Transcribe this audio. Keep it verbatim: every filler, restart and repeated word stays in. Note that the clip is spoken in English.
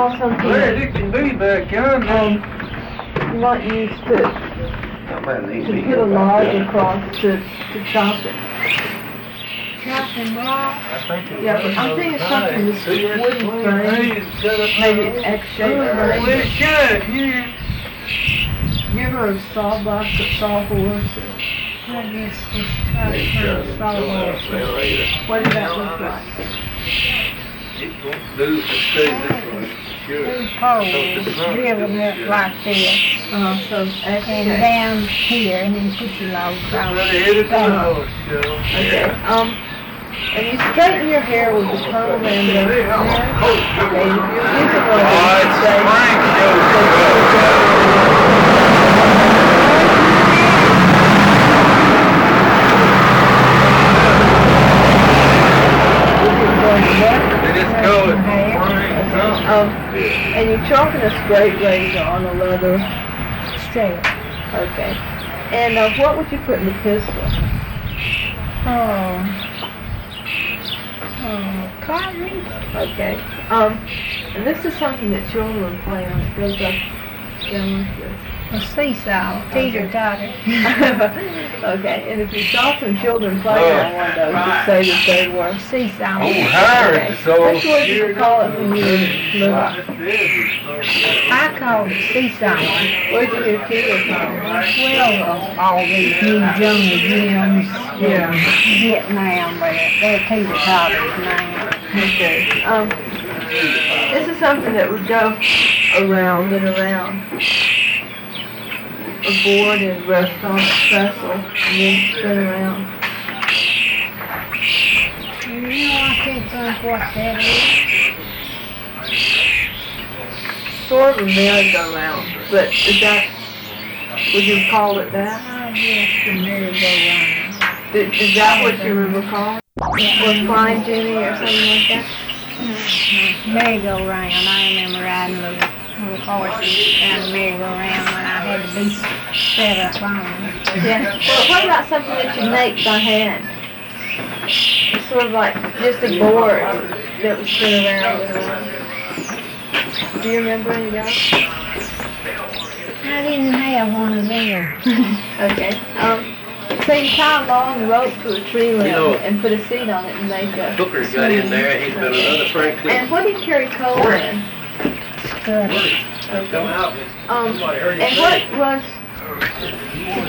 saw something Well, it can be back yonder. um, you might use to, to put a log across to, to chop it. Chopping block. I think it Yeah, but I'm thinking something with this wooden frame, maybe an X-shaped Well, frame. it should, yeah. You ever a sawbuck or sawhorse? I guess it's kind of sawhorse. What did that look like? It won't do to stay this way, sure. Two poles driven up like this, Uh, so and X-shaped. down here, and then put your logs Right on. ahead of the house, Joe. Okay, um, and you straighten your hair with the comb and the hair. Okay, if you use it on Oh, it's the Frank, Joe. It is going. Um, and you sharpen a straight razor on a leather. Straight. Okay. And uh, what would you put in the pistol? Oh. Oh, cartridge. Okay. Um, and this is something that children play on. It goes up down like this. A seesaw, teeter-totter. Okay, and if you saw some children playing on one of those, you'd say that they were. Seesaw. Oh, her, so. Which word did you call it when you were little? I called it seesaw. What did you hear Peter call it? Well, all these new jungle gyms, Yeah. Vietnam, but they're teeter-totters now. Okay. Um, this is something that would go around and around a board and rest on a trestle and then spin around. You know, I can't think what that is. Sort of a merry-go-round, but is that, would you call it that? I guess the merry-go-round. Is, is that what you would recall it? Or Flying Jenny or something like that? Merry-go-round. I remember riding little, little horses around the merry-go-round when I had to be set up on them. Yeah. Well, what about something that you make by hand? It's sort of like just a board that would spin around and around. Do you remember any of that? I didn't have one of them. Okay. Um, so you tie a long rope to a tree limb You know, and put a seat on it and make a Booker's got in there, he's been another Franklin. And what do you carry coal in? Good. Okay. Come out. Um, Somebody heard him and say. what was